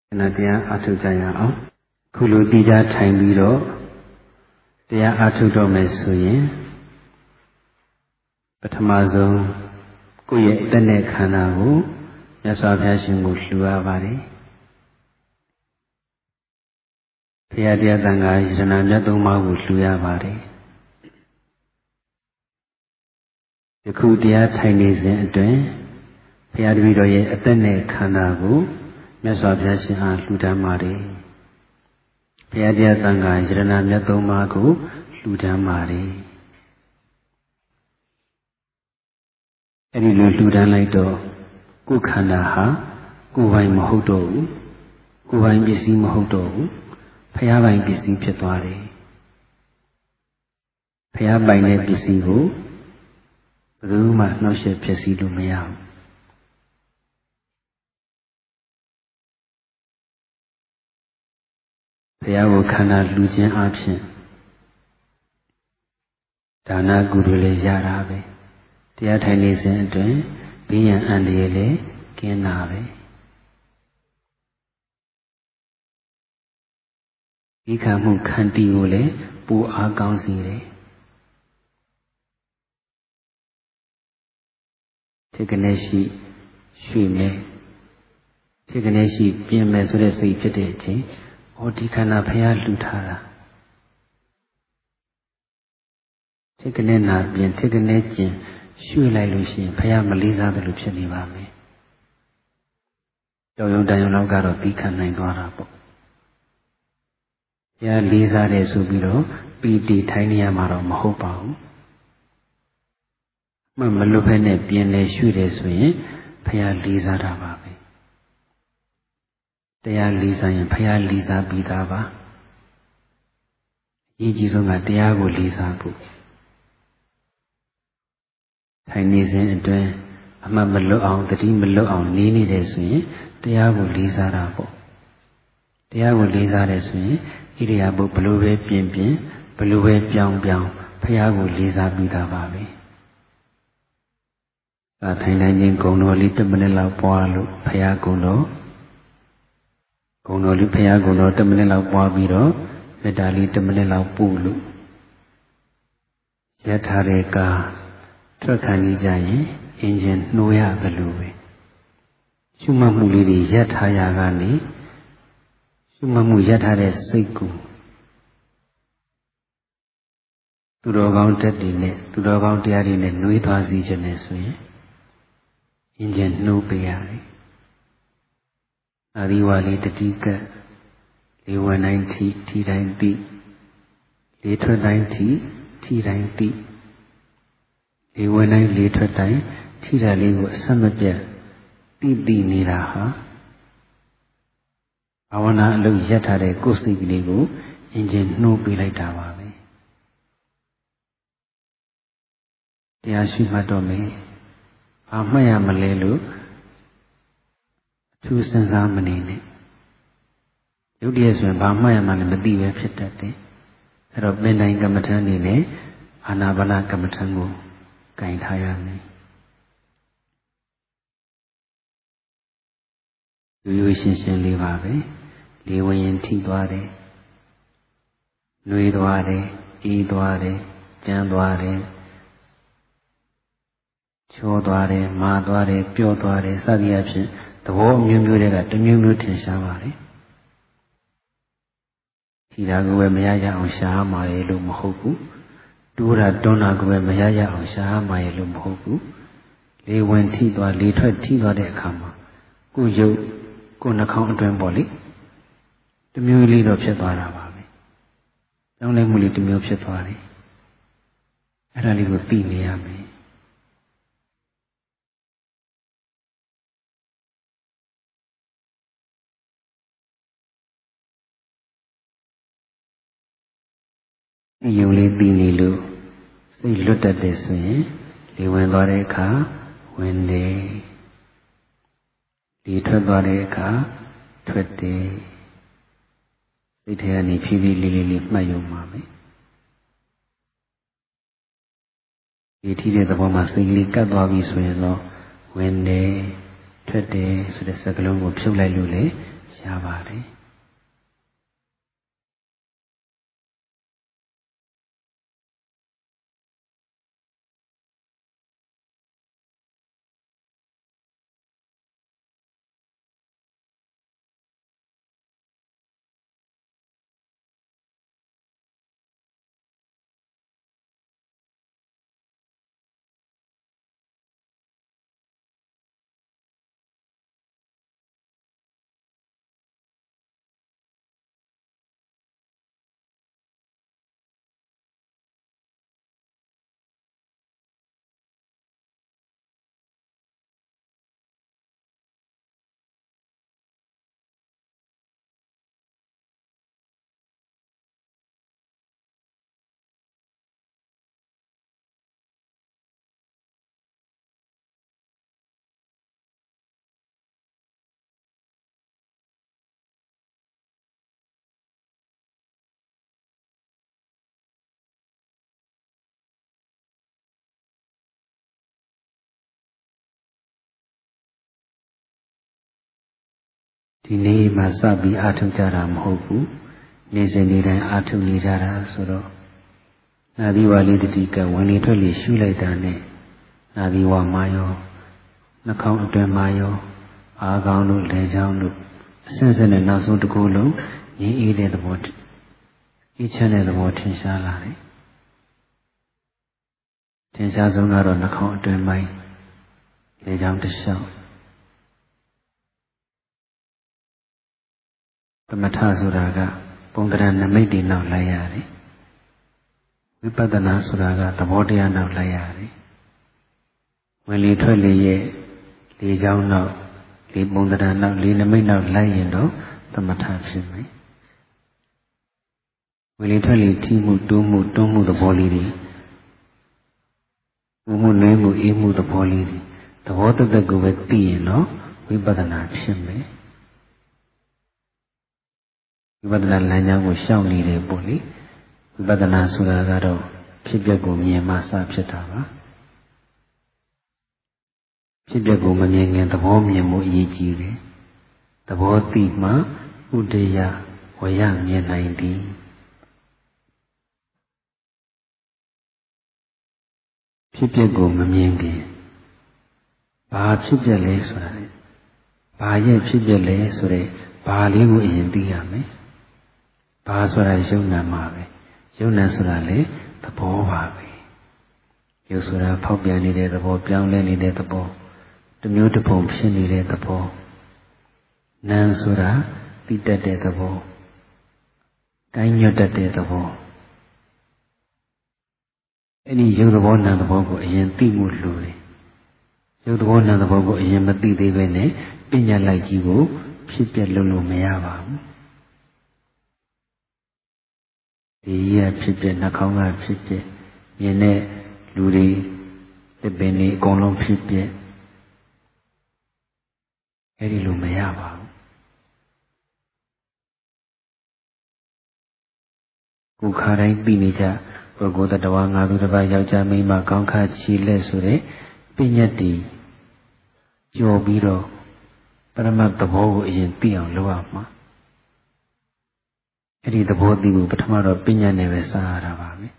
တရားအားထုတ်ကြရအောင်ခုလိုတည်ကြထိုင်ပြီးတော့တရားအားထုတ်တော့မယ်ဆိုရင်ပထမဆုံးကိုယ့်ရဲ့အသက်နဲ့ခန္ဓာကိုမြတ်စွာဘုရားရှင်ကိုလှူရပါတယ်ဘုရားတရားသံဃာယရဏမြတ်သုံးပါးကိုလှူရပါတယ်ယခုတရားထိုင်နေစဉ်အတွင်းဘုရားတပည့်တော်ရဲ့အသက်နဲ့ခန္ဓာကိုမြတ်စွာဘုရားရှင်အားလှူဒန်းပါတယ်ဘုရားတရားသံဃာယရဏမြတ်သုံးပါးကိုလှူဒန်းပါတယ်အဲဒီလိုလှူဒန်းလိုက်တော့ကိုယ်ခန္ဓာဟာကိုယ်ပိုင်မဟုတ်တော့ဘူးကိုယ်ပိုင်ပစ္စည်းမဟုတ်တော့ဘူးဘုရားပိုင်ပစ္စည်းဖြစ်သွားတယ်ဘုရားပိုင်တဲ့ပစ္စည်းကိုဘယ်သူမှနှောက်ယှက်ဖြစ်စီလို့မရဘူးဘုရားကိုခန္ဓာလှူခြင်းအပြင်ဒါနကုသိုလ်လည်းရတာပဲတရားထိုင်နေစဉ်အတွင်းဘေးရန်အန္တရာယ်လည်းကင်းတာပဲဒီခံမှုခန္တီကိုလည်းပိုအားကောင်းစေတယ်ဖြစ်ကနေရှိရွှေမယ်ဖြစ်ကနေရှိပြင်မယ်ဆိုတဲ့စိတ်ဖြစ်တဲ့အချိန်ဒီခန္ဓာဘုရားလှူထားတာဖြစ်ကနေနာပြင်ဖြစ်ကနေကျင်ရွှေ့လိုက်လို့ရှိရင်ဘုရားမလေးစားတယ်လို့ဖြစ်နေပါမယ်ကြောင်ရုံတန်ရုံလောက်ကတော့ပြီးခံနိုင်သွားတာပေါ့ဘုရားလေးစားတယ်ဆိုပြီးတော့ပီတိထိုင်နေရမှာတော့မဟုတ်ပါဘူးမလွတ်ဖက်နဲ့ပြင်လေရွှေ့တယ်ဆိုရင်ဘုရားလေးစားတာပါပဲတရားလေးစားရင်ဘုရားလေးစားပြီးသားပါအရေးကြီးဆုံးကတရားကိုလေးစားဖို့ထိုင်နေစဉ်အတွင်းအမှတ်မလွတ်အောင်တတိမလွတ်အောင်နေနေတယ်ဆိုရင်တရားကိုလေးစားတာပေါ့တရားကိုလေးစားတယ်ဆိုရင်ဣရိယာပုဘလို့ပဲပြင်ဘလို့ပဲပြောင်းဘုရားကိုလေးစားပြီးသားပါပဲထိုင်နိုင်ခြင်းဂုဏ်တော်လေး10မိနစ်လောက်ပွားလို့ဘုရားဂုဏ်တော်လေးဘုရားဂုဏ်တော်10မိနစ်လောက်ပွားပြီးတော့မေတ္တာလေး10မိနစ်လောက်ပို့လို့ရထားတဲ့ကာထွက်ခံကြရင်အင်ဂျင်နှိုးရသလိုပဲရှုမှတ်မှုလေးတွေရပ်ထားရကနေရှုမှတ်မှုရပ်ထားတဲ့စိတ်ကိုသူတော်ကောင်းတက်တွေနဲ့သူတော်ကောင်းတရားတွေနဲ့နှွေးသွားစေခြင်းနဲ့ဆိုရင်အင်ဂျင်နှိုးပေးရတယ်အာဒီဝါလေးတတိကလေးဝင်တိုင်းထီတိုင်းတိလေးထွက်တိုင်းထီတိုင်းတိလေးဝင်တိုင်းလေးထွက်တိုင်းထီတာလေးကိုအဆက်မပြတ်တိနေတာဟာဘာဝနာအလုပ်ရပ်ထားတဲ့ကိုယ်စိတ်ကလေးကိုအင်ဂျင်နှိုးပေးလိုက်တာပါပဲတရားရှိမှတ်တော့မယ်ဘာမှတ်ရမလဲလို့အထူးစဉ်းစားမနေနဲ့ရုပ်တရက်ဆိုရင်ဘာမှတ်ရမှလည်းမသိပဲဖြစ်တတ်တယ်အဲ့တော့ပင်တိုင်းကမ္မထံနေနဲ့အာနာပါနကမ္မထံကိုကင်ထားရမယ်ရိုးရှင်းလေးပါပဲလေးဝင်ရင်ထိသွားတယ်နှွေးသွားတယ်အေးသွားတယ်ကြမ်းသွားတယ်ချောသွားတယ်မာသွားတယ်ပျော့သွားတယ်စသည်အဖြစ်သဘောအမျိုးမျိုးတွေကတစ်မျိုးမျိုးထင်ရှားပါတယ်ထီတာကိုပဲမရရအောင်ရှားမှာလေလို့မဟုတ်ဘူးတိုးတာတွန်းတာကိုပဲမရရအောင်ရှားမှာလေလို့မဟုတ်ဘူးလေးဝင်ထိသွားလေးထွက်ထိသွားတဲ့အခါမှာကိုယ်ရုပ်ကိုယ်နှာခေါင်းအတွင်းပေါ့လေတစ်မျိုးလေးတော့ဖြစ်သွားတာပါပဲပြောင်းလဲမှုလေးတစ်မျိုးဖြစ်သွားတယ်အဲ့ဒါလေးကိုသိနေရမယ်ယုံလေးသိနေလို့စိတ်လွတ်တတ်တယ်ဆိုရင်လေဝင်သွားတဲ့အခါဝင်တယ်လေထွက်သွားတဲ့အခါထွက်တယ်စိတ်ထဲကနေဖြည်းဖြည်းလေးမှတ်ယုံပါမယ်ဒီထိတဲ့သဘောမှာစိတ်ကလေးကပ်သွားပြီဆိုရင်တော့ဝင်တယ်ထွက်တယ်ဆိုတဲ့စကားလုံးကိုဖြုတ်လိုက်လို့လေရပါတယ်ဒီနေ့မှစပြီးအားထုတ်ကြတာမဟုတ်ဘူးနေ့စဉ်နေ့တိုင်းအားထုတ်နေကြတာဆိုတော့နာသီဝါလေးတတိကဝင်လေထွက်လေရှုလိုက်တာနဲ့နာသီဝါမှာရောနှာခေါင်းအတွင်းမှာရောအားကောင်းလို့လေချောင်းလို့အဆင့်ဆင့်နဲ့နောက်ဆုံးတစ်ခုလုံးငြိမ်းအေးတဲ့သဘောအေးချမ်းတဲ့သဘောထင်ရှားလာတယ်ထင်ရှားဆုံးကတော့နှာခေါင်းအတွင်းပိုင်းလေချောင်းတစ်လျှောက်သမထဆိုတာကပုံသဏ္ဍာန်နမိတ်တွေနောက်လိုက်ရတယ်ဝိပဿနာဆိုတာကသဘောတရားနောက်လိုက်ရတယ်ဝင်လေထွက်လေရဲ့လေချောင်းနောက်လေပုံသဏ္ဍာန်နောက်လေနမိတ်နောက်လိုက်ရင်တော့သမထဖြစ်မယ်ဝင်လေထွက်လေထိမှုတွန်းမှုသဘောလေးတွေမှုနွေးမှုအေးမှုသဘောလေးတွေသဘောတသက်ကိုပဲသိရင်တော့ဝိပဿနာဖြစ်မယ်ဝိပဿနာလမ်းကြောင်းကိုရှောင်နေတယ်ပေါ့လေဝိပဿနာဆိုတာကတော့ဖြစ်ပျက်ကိုမြင်မှစဖြစ်တာပါဖြစ်ပျက်ကိုမမြင်ခင်သဘောမြင်မှုအရေးကြီးတယ်သဘောသိမှဥဒယဝရမြင်နိုင်သည်ဖြစ်ပျက်ကိုမမြင်ခင်ဘာဖြစ်ပျက်လဲဆိုတာလေဘာရဲ့ဖြစ်ပျက်လဲဆိုတဲ့ဘာလေးကိုအရင်သိရမယ်ဘာဆိုတာယုံနာမှာပဲယုံနာဆိုတာလေသဘောပါပဲယုတ်ဆိုတာဖောက်ပြန်နေတဲ့သဘောပြောင်းလဲနေတဲ့သဘောတစ်မျိုးတစ်ပုံဖြစ်နေတဲ့သဘောနာမ်ဆိုတာသိတတ်တဲ့သဘောကိုင်းညွတ်တတ်တဲ့သဘောအဲ့ဒီယုတ်သဘောနာမ်သဘောကိုအရင်သိမှုလိုတယ်ယုတ်သဘောနာမ်သဘောကိုအရင်မသိသေးပဲနဲ့ပညာလိုက်ကြီးကိုဖြစ်ပြလို့မရပါဘူးဒီရဖြစ်ပြနှာခေါင်းကဖြစ်ပြမြင်တဲ့လူတွေတစ်ပင်တွေအကုန်လုံးဖြစ်ပြအဲ့ဒီလိုမရပါဘူးကိုခါတိုင်းသိနေကြပုဂ္ဂိုလ်တ attva ငါသူတစ်ပါးယောက်ျားမိန်းမကောင်းခါချီလက်ဆိုတဲ့ပညာတည်ကြော်ပြီးတော့ပရမတ်သဘောကိုအရင်သိအောင်လုပ်ရမှာအဲ့ဒီသဘောသိကိုပထမတော့ပညာနဲ့ပဲစားရတာပါပဲ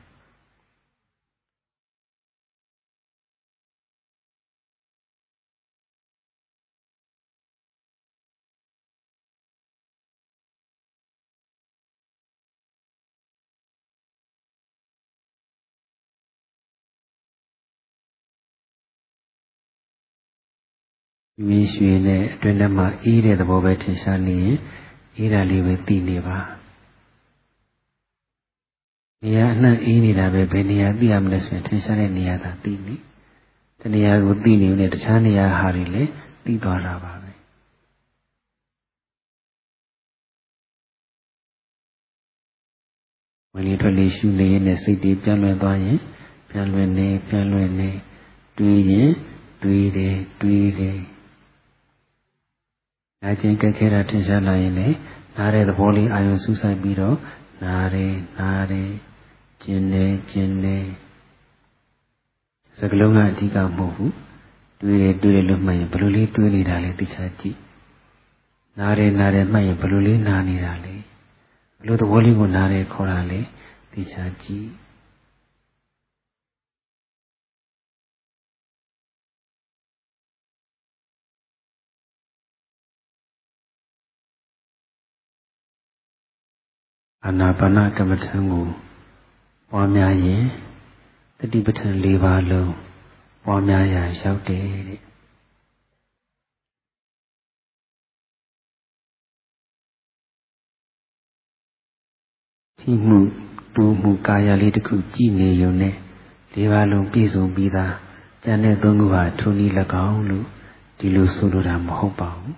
ရွေးရွှေနဲ့အတွင်းထဲမှာအေးတဲ့သဘောပဲထင်ရှားနေရင်အေးတာလေးပဲသိနေပါနေရာအနှံ့အေးနေတာပဲဘယ်နေရာသိရမလဲဆိုရင်ထင်ရှားတဲ့နေရာသာသိနေတနေရာကိုသိနေုံနဲ့တခြားနေရာဟာတွေလည်းသိသွားတာပါပဲဝင်လေထွက်လေရှုနေရင်နဲ့စိတ်တွေပြန်လွင်သွားရင်ပြန်လွင်နေတွေးရင်တွေးတယ်နာကျင်ကြက်ခဲတာထင်ရှားလာရင်လည်းနားတဲ့သဘောလေးအာရုံစူးစိုက်ပြီးတော့နားတယ်ကျင်တယ်စကလုံးကအဓိကမဟုတ်ဘူးတွေးတယ်လို့မှတ်ရင်ဘယ်လိုလေးတွေးနေတာလဲသိချာကြည့်နားတယ်မှတ်ရင်ဘယ်လိုလေးနားနေတာလဲဘယ်လိုသဘောလေးကိုနားတယ်ခေါ်တာလဲသိချာကြည့်အာနာပါနကမ္မထံကိုပွားများရင်တတိပဋ္ဌာန်၄ပါးလုံးပွားများရာရောက်တယ်တဲ့ထိမှုတူမှုကာယလေးတစ်ခုကြည်နေုံနဲ့၄ပါးလုံးပြည့်စုံပြီးသားဉာဏ်နဲ့သုံးခုဟာထိုနည်း၎င်းလို့ဒီလိုဆိုလိုတာမဟုတ်ပါဘူး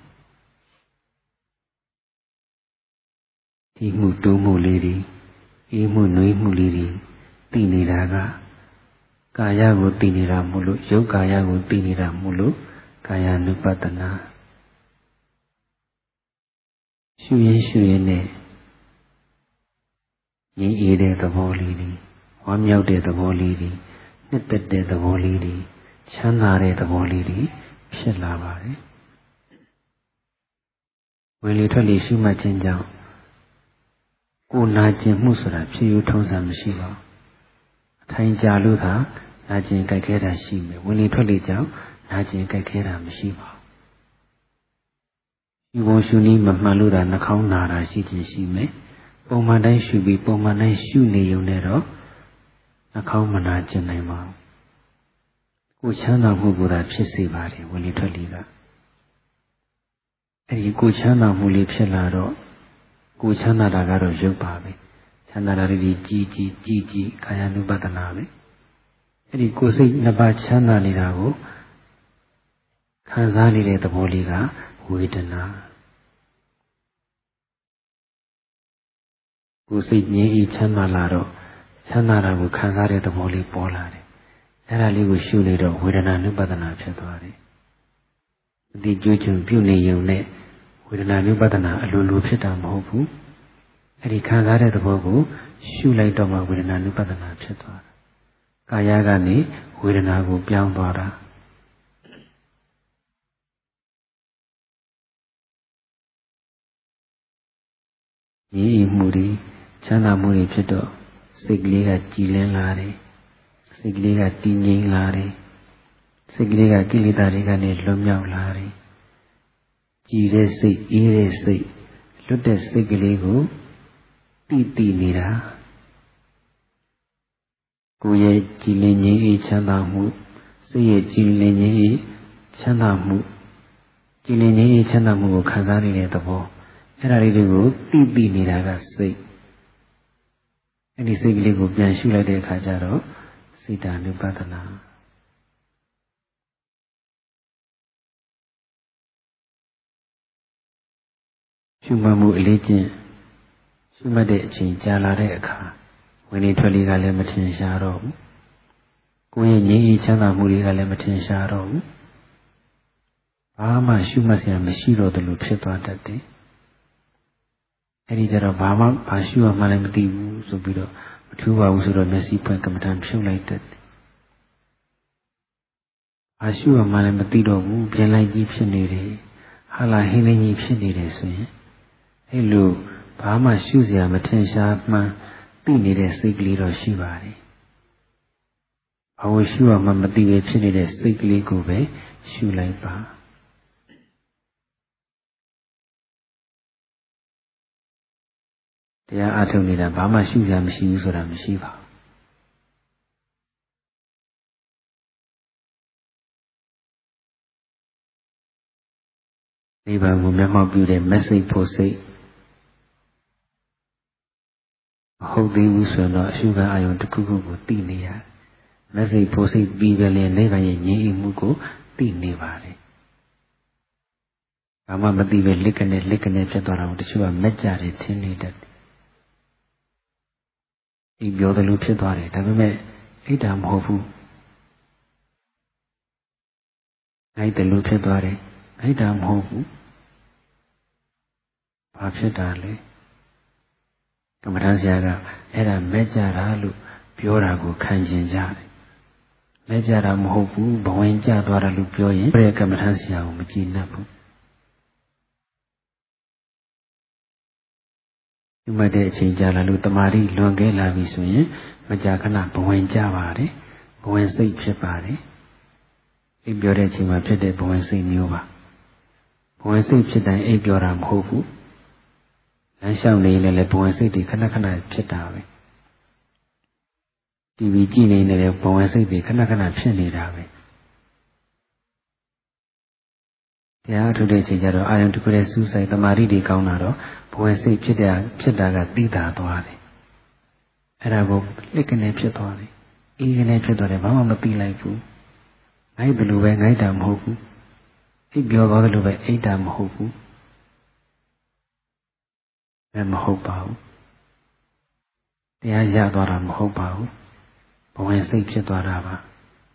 ထိမှုတူမှုလေးတွေအေးမှုနှွေးမှုလေးတွေသိနေတာကကာယကိုသိနေတာမို့လို့ယုတ်ကာယကိုသိနေတာမို့လို့ကာယ ानु ပတနာရှုရင်နဲ့ငြိမ်းအေးတဲ့သဘောလေးတွေဝမ်းမြောက်တဲ့သဘောလေးတွေနှစ်သက်တဲ့သဘောလေးတွေချမ်းသာတဲ့သဘောလေးတွေဖြစ်လာပါတယ်ဝင်လေထွက်လေရှုမှတ်ခြင်းကြောင့်ကိုယ်နာကျင်မှုဆိုတာဖြစ်ယူထုံးစံမရှိပါဘူးအထိုင်ကြာလို့သာနာကျင်ကြိုက်ခဲတာရှိမယ်ဝင်လေထွက်လေကြောင့်နာကျင်ကြိုက်ခဲတာမရှိပါဘူးဒီဘုံရှုနည်းမမှန်လို့သာနှာခေါင်းနာတာရှိခြင်းရှိမယ်ပုံမှန်တိုင်းရှုပြီးပုံမှန်တိုင်းရှုနေုံနဲ့တော့နှာခေါင်းမနာကျင်နိုင်ပါဘူးကိုယ်ချမ်းသာမှုကိုသာဖြစ်စေပါတယ်ဝင်လေထွက်လေကအဲဒီကိုယ်ချမ်းသာမှုလေးဖြစ်လာတော့ကိုယ်ချမ်းသာတာကတော့ရုပ်ပါပဲချမ်းသာတာတွေကြီးကာယ ानु ပတနာပဲအဲ့ဒီကိုယ်စိတ်နှစ်ပါးချမ်းသာနေတာကိုခံစားနေတဲ့သဘောလေးကဝေဒနာကိုယ်စိတ်ငြိမ်းအေးချမ်းသာလာတော့ချမ်းသာတာကိုခံစားတဲ့သဘောလေးပေါ်လာတယ်အဲ့ဒါလေးကိုရှုနေတော့ဝေဒနာ ानु ပတနာဖြစ်သွားတယ်အတိကျွချွန်ပြုနေုံနဲ့ဝေဒနာ ानु ပတနာအလိုလိုဖြစ်တာမဟုတ်ဘူးအဲ့ဒီခံစားတဲ့သဘောကိုရှုလိုက်တော့မှဝေဒနာ ानु ပတနာဖြစ်သွားတာကာယကနေဝေဒနာကိုပြောင်းသွားတာရည်မှုတွေချမ်းသာမှုတွေဖြစ်တော့စိတ်ကလေးကကြည်လင်းလာတယ်စိတ်ကလေးကတည်ငြိမ်လာတယ်စိတ်ကလေးကကိလေသာတွေကနေလွတ်မြောက်လာတယ်ကြည်တဲ့စိတ်အေးတဲ့စိတ်လွတ်တဲ့စိတ်ကလေးကိုတည်နေတာကိုယ်ရဲ့ကြည်လင်ခြင်းအေးချမ်းသာမှုစိတ်ရဲ့ကြည်လင်ခြင်းအေးချမ်းသာမှုကြည်လင်ခြင်းအေးချမ်းသာမှုကိုခံစားနေတဲ့သဘောအဲ့ဒါလေးတွေကိုတည်နေတာကစိတ်အဲ့ဒီစိတ်ကလေးကိုပြန်ရှုလိုက်တဲ့အခါကျတော့စိတ်ဓာ ानु ပတနာရှုမှတ်မှုအလေးကျင့်ရှုမှတ်တဲ့အချိန်ကြာလာတဲ့အခါဝင်လေထွက်လေကလည်းမထင်ရှားတော့ဘူးကိုယ်ရဲ့ငြိမ်းအေးချမ်းသာမှုတွေကလည်းမထင်ရှားတော့ဘူးဘာမှရှုမှတ်စရာမရှိတော့တယ်လို့ဖြစ်သွားတတ်တယ်အဲ့ဒီကြတော့ဘာရှုရမှလည်းမသိဘူးဆိုပြီးတော့မထူးပါဘူးဆိုတော့မျက်စိဖွင့်ကမ္မဋ္ဌာန်းဖြုတ်လိုက်တတ်တယ်ဘာရှုရမှလည်းမသိတော့ဘူးပြင်လိုက်ကြီးဖြစ်နေတယ်ဟာလာဟင်းလေးကြီးဖြစ်နေတယ်ဆိုရင်အဲ့လိုဘာမှရှုစရာမထင်ရှားမှန်းသိနေတဲ့စိတ်ကလေးတော့ရှိပါတယ်။ဘာလို့ရှုရမှမသိပဲဖြစ်နေတဲ့စိတ်ကလေးကိုပဲရှုလိုက်ပါ။တရားအထုတ်နေတာဘာမှရှုစရာမရှိဘူးဆိုတာမရှိပါဘူး။နိဗ္ဗာန်ကိုမျက်မှောက်ပြုတဲ့မစိတ်ဖို့စိတ်မဟုတ်သေးဘူးဆိုတော့အရှုခံအာယုံတစ်ခုခုကိုသိနေရတယ်။မစိတ်ဖို့စိတ်ပြီးပဲလေနိဗ္ဗာန်ရဲ့ငြိမ်းအေးမှုကိုသိနေပါတယ်။ဘာမှမသိပဲလစ်ကနေဖြစ်သွားတာကိုတချို့ကမက်ကြတယ်ထင်နေတတ်တယ်။ဒီပြောတယ်လို့ဖြစ်သွားတယ်ဒါပေမဲ့အိတ်တာမဟုတ်ဘူး။အိတ်တယ်လို့ဖြစ်သွားတယ်အိတ်တာမဟုတ်ဘူး။ဘာဖြစ်တာလဲ။ကမ္မဋ္ဌာန်းဆရာကအဲ့ဒါမဲ့ကြတာလို့ပြောတာကိုခံကျင်ကြတယ်။မဲ့ကြတာမဟုတ်ဘူးဘဝင်ကျသွားတာလို့ပြောရင်ဘယ်ကမ္မဋ္ဌာန်းဆရာကိုမကြည်နပ်ဘူးဒီမဲ့တဲ့အချိန်ကြာလာလို့တမာရီလွန်ခဲ့လာပြီဆိုရင်မကြာခဏဘဝင်ကြပါတယ်ဘဝင်စိတ်ဖြစ်ပါတယ်အိပ်ပျော်တဲ့အချိန်မှာဖြစ်တဲ့ဘဝင်စိတ်မျိုးပါဘဝင်စိတ်ဖြစ်တိုင်းအိပ်ပျော်တာမဟုတ်ဘူးလမ်းလျှောက်နေလည်းဘဝင်စိတ်တွေခဏခဏဖြစ်တာပဲတီဗီကြည့်နေတယ်ဘဝင်စိတ်တွေခဏခဏဖြစ်နေတာပဲတရားထုတဲ့အချိန်ကျတော့အာယုံတစ်ခုတည်းစူးစိုက်တမာရီတွေကောင်းလာတော့ဘဝင်စိတ်ဖြစ်တာကသိတာသွားတယ်အဲ့ဒါကိုလစ်ကနေဖြစ်သွားတယ်အေးကနေဖြစ်သွားတယ်ဘာမှမသိလိုက်ဘူးငိုက်တယ်လို့ပဲငိုက်တာမဟုတ်ဘူးအိပ်ပျော်သွားတယ်လို့ပဲအိပ်တာမဟုတ်ဘူးမဟုတ်ပါဘူးတရားရသွားတာမဟုတ်ပါဘူးဘဝင်စိတ်ဖြစ်သွားတာပါ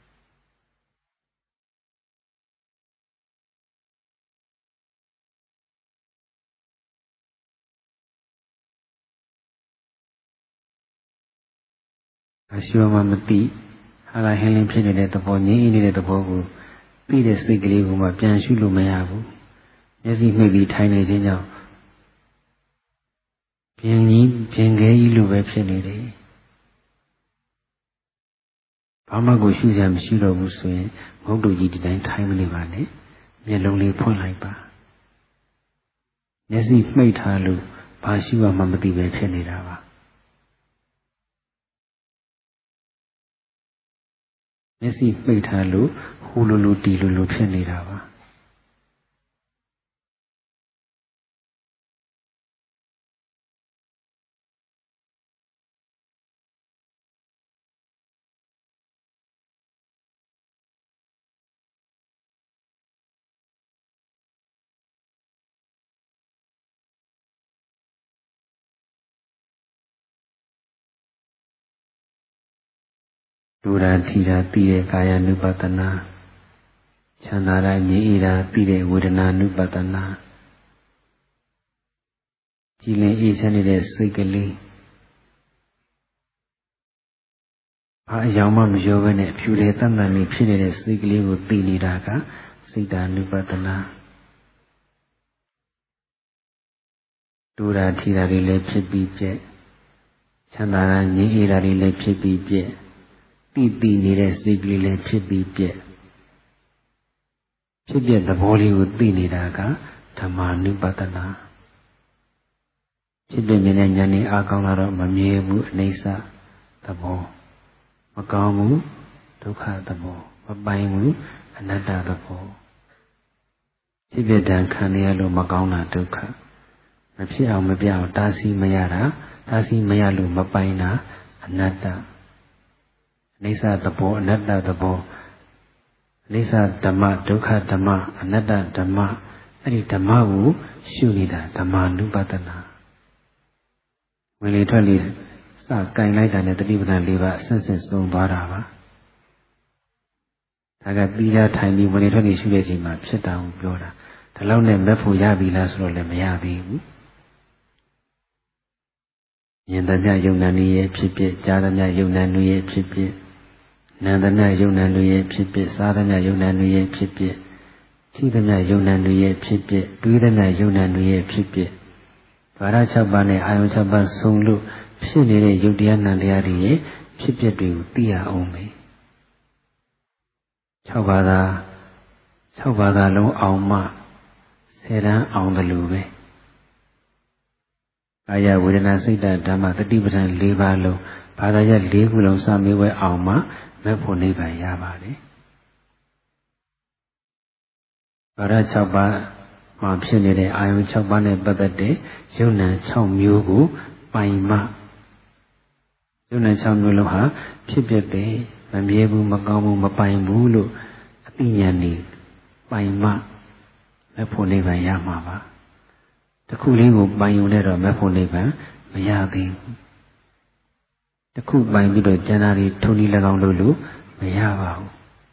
အရှိမမသိဟာလာဟင်းလင်းဖြစ်နေတဲ့သဘောငြိမ်းနေတဲ့သဘောကိုပြီးတဲ့စိတ်ကလေးကိုမှပြန်ရှုလို့မရဘူးမျက်စိမှိတ်ပြီးထိုင်နေခြင်းကြောင့်ပြင်ခဲကြီးလိုပဲဖြစ်နေတယ်ဘာမှကိုရှုစရာမရှိတော့ဘူးဆိုရင်မဟုတ်တူကြီးဒီတိုင်းထိုင်မနေပါနဲ့မျက်လုံးလေးဖွင့်လိုက်ပါမျက်စိမှိတ်ထားလို့ဘာရှုရမှမသိပဲဖြစ်နေတာပါမျက်စိမှိတ်ထားလို့ဟူလိုတီလိုဖြစ်နေတာပါဒူရာထီရာသိတဲ့ကာယ ानु ပတနာချမ်းသာတာငြိမ်ရာသိတဲ့ဝေဒနာ ानु ပတနာကြည်လင်အေးချမ်းနေတဲ့စိတ်ကလေးဘာအယောင်မှမရောဘဲနဲ့ဖြူတယ်တတ်မှန်နေဖြစ်နေတဲ့စိတ်ကလေးကိုသိနေတာကစိတ်ဓာ ानु ပတနာဒူရာထီရာတွေလည်းဖြစ်ပြီးပြည့်ချမ်းသာတာငြိမ်ရာတွေလည်းဖြစ်ပြီးပြည့်သိနေတဲ့စိတ်ကလေးလည်းဖြစ်ပြီးပြည့်ဖြစ်ပြသဘောလေးကိုသိနေတာကဓမ္မာနုပတနာဖြစ်ပြမြင်တဲ့ဉာဏ်နဲ့အားကောင်းလာတော့မမြဲဘူးအနိစ္စသဘောမကောင်းဘူးဒုက္ခသဘောမပိုင်ဘူးအနတ္တသဘောဖြစ်ပြတံခံရလို့မကောင်းတာဒုက္ခမဖြစ်အောင်မပြအောင်တားဆီးမရတာတားဆီးမရလို့မပိုင်တာအနတ္တအနိစ္စသဘောအနတ္တသဘောအနိစ္စဓမ္မဒုက္ခဓမ္မအနတ္တဓမ္မအဲ့ဒီဓမ္မကိုရှုနေတာဓမ္မာနုပတနာဝင်လေထွက်လေစကင်လိုက်တာနဲ့တတိပဒံ၄ပါးအဆက်ဆက်စုံသွားတာပါဒါကပြီးသားထိုင်ပြီးဝင်လေထွက်လေရှုတဲ့ချိန်မှာဖြစ်တာကိုပြောတာဒီလောက်နဲ့မက်ဖို့ရပြီလားဆိုတော့လည်းမရသေးဘူးမြင်သမျှယုံနာနည်းရဲ့ဖြစ်ဖြစ်ကြားသမျှယုံနာနည်းရဲ့ဖြစ်ဖြစ်နာသမျှယုံနာနည်းရဲ့ဖြစ်ဖြစ်စားသမျှယုံနာနည်းရဲ့ဖြစ်ဖြစ်ထိသမျှယုံနာနည်းရဲ့ဖြစ်ဖြစ်တွေးသမျှယုံနာနည်းရဲ့ဖြစ်ဖြစ်ဘာရ6ပါးနဲ့အာယုံ6ပါးစုံလို့ဖြစ်နေတဲ့ယုတ်တရားနံတရားတွေရဲ့ဖြစ်ဖြစ်တွေကိုသိရအောင်ပဲ6ပါးသာလုံးအောင်မှ10တန်းအောင်တယ်လို့ပဲကာယဝေဒနာစိတ်ဓာတ်တတိပဋ္ဌာန်၄ပါးလုံးဘာသာရပ်၄ခုလုံးစမေးဝဲအောင်မှမက်ဖို့နိဗ္ဗာန်ရပါတယ်ဘာရ6ပါးမှာဖြစ်နေတဲ့အာယုံ6ပါးနဲ့ပတ်သက်တဲ့ယုံနာ6မျိုးကိုပိုင်မှယုံနာ6မျိုးလုံးဟာဖြစ်ပျက်ပဲမမြဲဘူးမကောင်းဘူးမပိုင်ဘူးလို့အသိဉာဏ်နေပိုင်မှမက်ဖို့နိဗ္ဗာန်ရမှာပါတခုလေးကိုပိုင်ယူနေတော့မက်ဖို့နိဗ္ဗာန်မရသေးဘူးတခုပိုင်ပြီးတော့ကျန်တာတွေထုံနည်း၎င်းလို့မရပါဘူး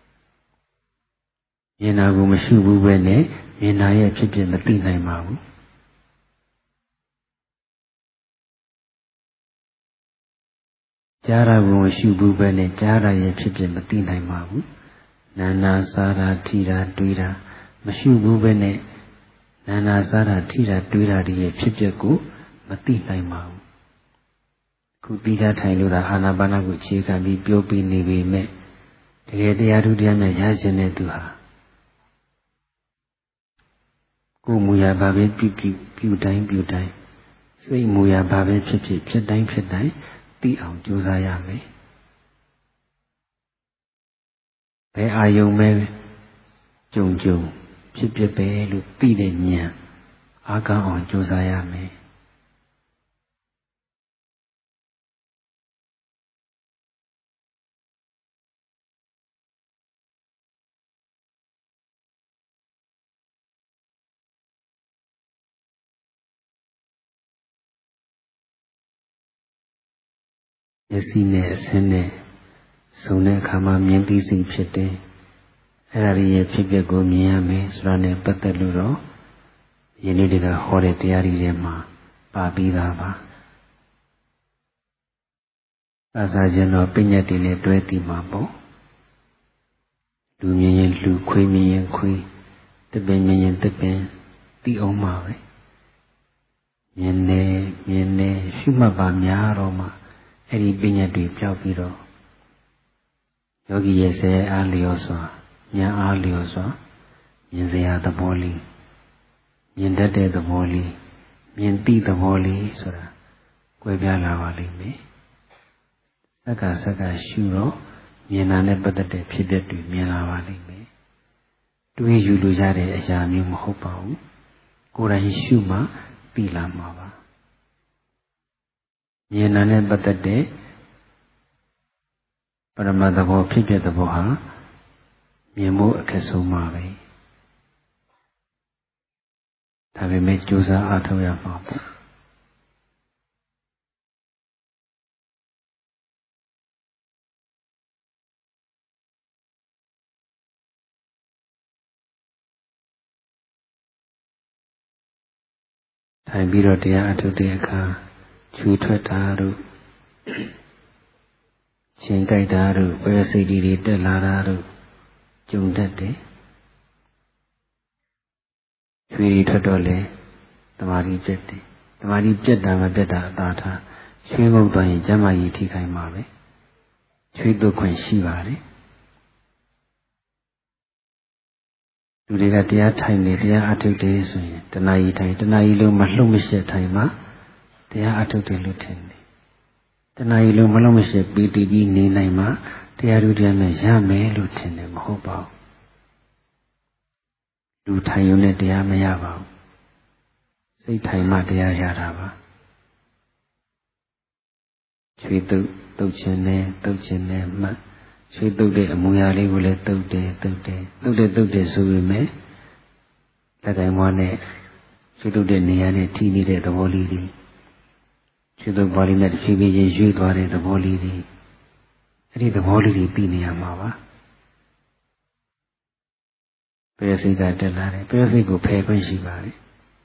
မြင်တာကိုမရှိဘူးပဲနဲ့မြင်တာရဲ့ဖြစ်ဖြစ်မသိနိုင်ပါဘူးကြားတာကိုမရှိဘူးပဲနဲ့ကြားတာရဲ့ဖြစ်ဖြစ်မသိနိုင်ပါဘူးနာနာစားတာထိတာတွေးတာမရှိဘူးပဲနဲ့နာနာစားတာထိတာတွေးတာတွေရဲ့ဖြစ်ဖြစ်ကိုမမသိနိုင်ပါဘူးခုပြီးသားထိုင်လို့သာအာနာပါနကိုအခြေခံပြီးပြောပြနေပေမဲ့တကယ်တရားထုတရားမြတ်ရခြင်းတဲ့သူဟာကိုယ်မူရာဘာပဲပြုတိုင်းစိတ်မူရာဘာပဲဖြစ်တိုင်းသိအောင်ကြိုးစားရမယ်ဘယ်အာယုံပဲကြုံဖြစ်ပဲလို့သိတဲ့ဉာဏ်အားကောင်းအောင်ကြိုးစားရမယ်မျက်စိနဲ့အဆင်းနဲ့ဆုံတဲ့အခါမှာမြင်သိစိတ်ဖြစ်တယ်အဲ့ဒါရဲ့ဖြစ်ပျက်ကိုမြင်ရမယ်ဆိုတာနဲ့ပတ်သက်လို့တော့ယနေ့တည်းကဟောတဲ့တရားတွေထဲမှာပါပြီးသားပါသာသာချင်းတော့ပညာတွေနဲ့တွဲတည်မှာပေါ့လူမြင်ရင်လူခွေးမြင်ရင်ခွေးတပင်မြင်ရင်တပင်သိအောင်ပါပဲမြင်နေရှုမှတ်ပါများတော့မှအဲ့ဒီပညာတွေပြောက်ပြီးတော့ယောဂီရဲ့စေအားလျော်စွာဉာဏ်အားလျော်စွာမြင်စရာသဘောလေးမြင်တတ်တဲ့သဘောလေးမြင်သိသဘောလေးဆိုတာကွဲပြားလာပါလိမ့်မယ်စက္ကရှုတော့မြင်တာနဲ့ပတ်သက်တဲ့ဖြစ်ပျက်တွေမြင်လာပါလိမ့်မယ်တွေးယူလို့ရတဲ့အရာမျိုးမဟုတ်ပါဘူးကိုယ်တိုင်ရှုမှသိလာမှာပါမြင်တာနဲ့ပတ်သက်တဲ့ပရမသဘောဖြစ်ပျက်သဘောဟာမြင်ဖို့အခက်ဆုံးပါပဲဒါပေမဲ့ကြိုးစားအားထုတ်ရမှာပေါ့ထိုင်ပြီးတော့တရားအထုတ်တဲ့အခါချွေထွက်တာတို့ချိန်ကြိုက်တာတို့ပရစိတ်တွေတက်လာတာတို့ကြုံတတ်တယ်ချွေတွေထွက်တော့လေတမာတိပြတ်တယ်တမာတိပြတ်တာမပြတ်တာအသာထားချွေငုတ်သွားရင်ကျမ်းမာရေးထိခိုက်မှာပဲချွေတုတ်ခွင့်ရှိပါတယ်လူတွေကတရားထိုင်နေတရားအထုတ်တယ်ဆိုရင်တဏှာကြီးထိုင်တဏှာကြီးလုံးမလှုပ်မရှက်ထိုင်မှာတရားအထုတ်တယ်လို့ထင်တယ်တဏှာကြီးလုံးမလှုပ်မရှက်ပြီးတည်ပြီးနေနိုင်မှာတရားထုတရားနဲ့ရမယ်လို့ထင်တယ်မဟုတ်ပါဘူးလူထိုင်ရုံနဲ့တရားမရပါဘူးစိတ်ထိုင်မှတရားရတာပါချွေတုတ်ခြင်းနဲ့မှတ်ချွေတုတ်တဲ့အမူအရာလေးကိုလည်းတုတ်တယ်ဆိုပေမဲ့လက်ကင်မွားနဲ့ချွေတုတ်တဲ့နေရာနဲ့ထိနေတဲ့သဘောလေးတွေချွေတုတ်ဘွားလေးနဲ့တစ်ဖြည်းဖြည်းချင်းရွေ့သွားတဲ့သဘောလေးတွေအဲ့ဒီသဘောလေးတွေသိနေရမှာပါပရိစိတ်ကတက်လာတယ်ပရိစိတ်ကိုဖယ်ခွင့်ရှိပါတယ်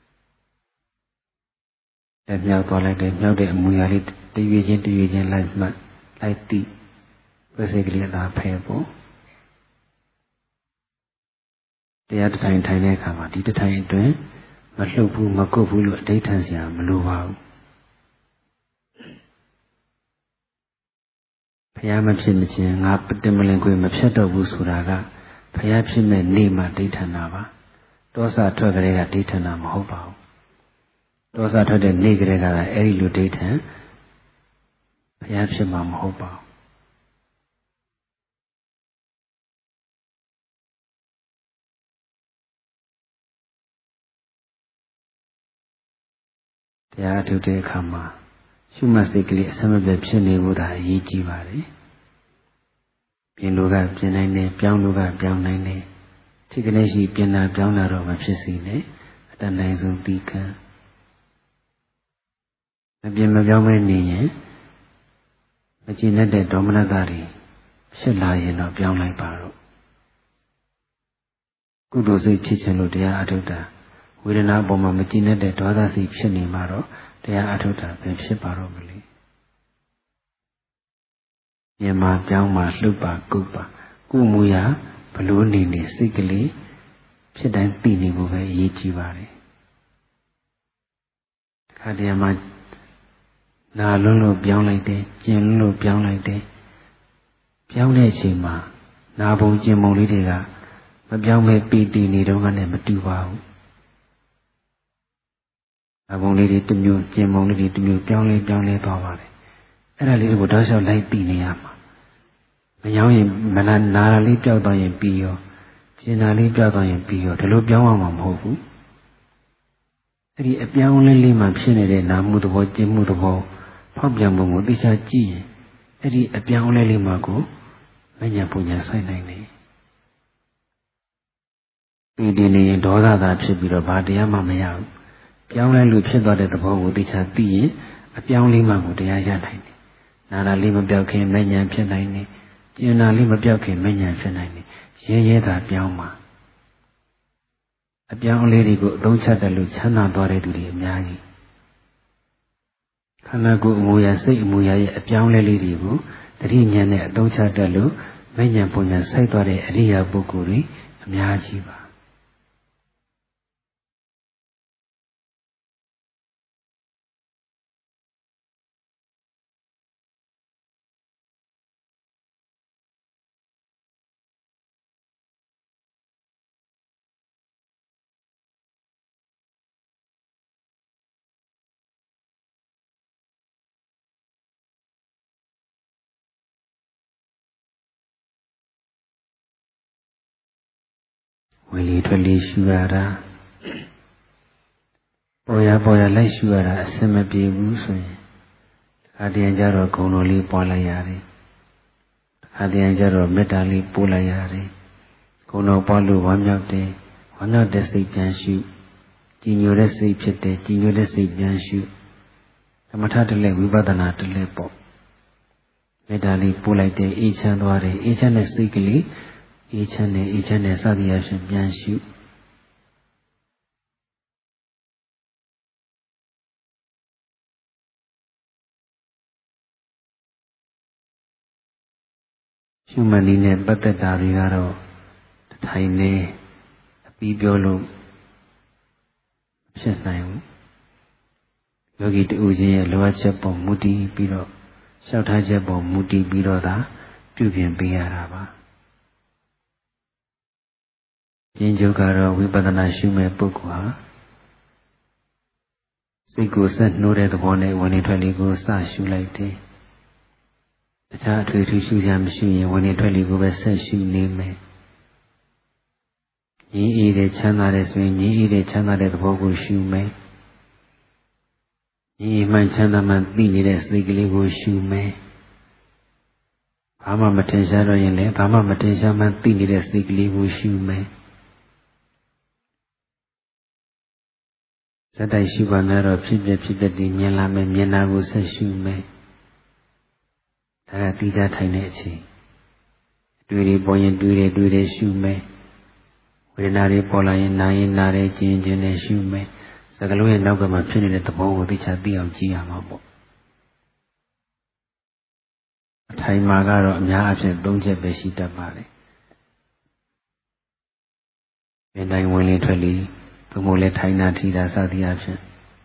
လက်မြောက်သွားလိုက်တယ်မြောက်တဲ့အမူအရာလေးတရွေချင်းလိုက်မှတ်လိုက်သိပရိစိတ်ကလေးသာဖယ်ဖို့တရားတစ်ထိုင်ထိုင်တဲ့အခါမှာဒီတစ်ထိုင်အတွင်းမလှုပ်ဘူးမကုတ်ဘူးလို့အဓိဋ္ဌာန်စရာမလိုပါဘူးဘုရားမဖြစ်မချင်းငါပတင်မလင်ခွေမဖြတ်တော့ဘူးဆိုတာကဘုရားဖြစ်မဲ့နေ့မှဒိဋ္ဌာနာပါတောစထွက်ကြတဲ့ကဒိဋ္ဌာနာမဟုတ်ပါဘူးတောစထွက်တဲ့နေ့ကလေးကအဲ့ဒီလိုဒိဋ္ဌာန်ဘုရားဖြစ်မှာမဟုတ်ပါဘူးတရားထုတ်တဲ့အခါမှာရှုမှတ်စိတ်ကလေးအစမပြတ်ဖြစ်နေဖို့ဒါအရေးကြီးပါတယ်ပြင်လို့ကပြင်နိုင်တယ်ပြောင်းလို့ကပြောင်းနိုင်တယ်ထိကနေရှိပြင်တာပြောင်းတာတော့မဖြစ်စေနဲ့အတတ်နိုင်ဆုံးသီးခံမပြင်မပြောင်းမဲနေရင်မကျင်တဲ့ဒေါမနတာတွေဖြစ်လာရင်တော့ပြောင်းလိုက်ပါတော့ကုသိုလ်စိတ်ဖြစ်ခြင်းလို့တရားအထုတ်တာဝေဒနာအပေါ်မှာမကျင်တဲ့ဒေါသစိတ်ဖြစ်နေမှာတော့တရားအထုတ်တာပဲဖြစ်ပါတော့မလဲပြင်မှာပြောင်းမှာလှုပ်ပါကုတ်ပါကိုမူရာဘလို့နေစိတ်ကလေးဖြစ်တိုင်းသိနေဖို့ပဲအရေးကြီးပါတယ်ခါတရားမှာနာလုံးလို့ပြောင်းလိုက်တယ်ကျင်လို့ပြောင်းလိုက်တယ်ပြောင်းတဲ့အချိန်မှာနာဘုံကျင်ဘုံလေးတွေကမပြောင်းမဲ့ပီတိနေတော့ကလည်းမတူပါဘူးနာဘုံလေးတွေတစ်မျိုးကျင်ဘုံလေးတွေတစ်မျိုးပြောင်းလဲသွားပါတယ်အဲ့ဒါလေးတွေကိုတောက်လျှောက်လိုက်ပြီးနေရမှာမရောရင်မနာလေးပြောက်သွားရင်ပြီးရောကျင်နာလေးပြောက်သွားရင်ပြီးရောဒီလိုပြောင်းအောင်မှာမဟုတ်ဘူးအဲ့ဒီအပြောင်းလဲလေးမှဖြစ်နေတဲ့နာမှုသဘောကျင်မှုသဘောဖောက်ပြန်မှုကိုသိချကြည့်ရင်အဲ့ဒီအပြောင်းလဲလေးမှကိုမဉ္ဇဉ်ပူညာဆိုင်နိုင်တယ်ဒီနေရင်ဒေါသသာဖြစ်ပြီးတော့ဘာတရားမှမရဘူးပြောင်းလဲလို့ဖြစ်သွားတဲ့သဘောကိုသိချသိရင်အပြောင်းလေးမှကိုတရားရနိုင်တယ်နာနာလေးမပြောက်ခင်မဉ္ဇဉ်ဖြစ်နိုင်တယ်ကျင်နာလေးမပြောက်ခင်မဉ္ဇဉ်ဖြစ်နိုင်တယ်ရဲသာပြောင်းမှာအပြောင်းလေးတွေကိုအသုံးချတယ်လို့ချမ်းသာသွားတဲ့သူတွေအများကြီးခန္ဓာကိုယ်အမူအရာစိတ်အမူအရာရဲ့အပြောင်းလဲလေးတွေကိုတတိညာနဲ့အသုံးချတယ်လို့မဉ္ဇဉ်ပုံညာစိုက်သွားတဲ့အရိယာပုဂ္ဂိုလ်တွေအများကြီးပါဝင်လေထွက်လေရှူရတာပေါ်ရလိုက်ရှူရတာအစင်မပြေဘူးဆိုရင်တခါတည်းကျတော့ဂုဏ်တော်လေးပွားလိုက်ရတယ်တခါတည်းကျတော့မေတ္တာလေးပို့လိုက်ရတယ်ဂုဏ်တော်ပွားလို့ဝမ်းမြောက်တယ်ဝမ်းမြောက်တဲ့စိတ်ပြန်ရှုကြည်ညိုတဲ့စိတ်ဖြစ်တယ်ကြည်ညိုတဲ့စိတ်ပြန်ရှုသမထတလဲဝိပဿနာတလဲပေါ့မေတ္တာလေးပို့လိုက်တယ်အေးချမ်းသွားတယ်အေးချမ်းတဲ့စိတ်ကလေးအေးချမ်းတဲ့စသည်အဖြစ်ပြန်ရှုရှုမှတ်နည်းနဲ့ပတ်သက်တာတွေကတော့ထိုင်နေအပြီးပြောလို့ဖြစ်နိုင်ဘူးယောဂီတူချင်းရဲ့လိုအပ်ချက်ပေါ်မူတည်ပြီးတော့လျှောက်ထားချက်ပေါ်မူတည်ပြီးတော့သာပြုပြင်ပေးရတာပါကျင့်ကြုတ်ကတော့ဝိပဿနာရှုမဲ့ပုဂ္ဂိုလ်ဟာစိတ်ကိုဆက်နှိုးတဲ့သဘောနဲ့ဝင်နေထွက်လေးကိုစရှုလိုက်တယ်တခြားအထွေထွေရှုစရာမရှိရင်ဝင်နေထွက်လေးကိုပဲဆက်ရှုနေမယ်ညီအေးတဲ့ချမ်းသာတဲ့ဆိုရင်ညီအေးတဲ့ချမ်းသာတဲ့သဘောကိုရှုမယ်ညီမှန်ချမ်းသာမှသိနေတဲ့စိတ်ကလေးကိုရှုမယ်ဘာမှမထင်ရှားတော့ရင်လည်းဘာမှမထင်ရှားမှသိနေတဲ့စိတ်ကလေးကိုရှုမယ်ဇတ်တိုက်ရှုပါများတော့ဖြစ်ပြတည်မြင်လာမယ်မြင်တာကိုဆက်ရှုမယ်ဒါကပြီးသားထိုင်တဲ့အချိန်တွေ့တွေပေါ်ရင်တွေ့တယ်ရှုမယ်ဝေဒနာတွေပေါ်လာရင်နာတယ်ကျင်နဲ့ရှုမယ်စကလုံးရဲ့နောက်ကမှာဖြစ်နေတဲ့သဘောကိုသိချသိအောင်ကြည့်ရမှာပေါ့အထိုင်မှာကတော့အများအပြား၃ချက်ပဲရှိတတ်ပါတယ်ဘယ်တိုင်းဝင်လေထွက်လေဘုံမို့လဲထိုင်တာထိတာစသည်အဖြစ်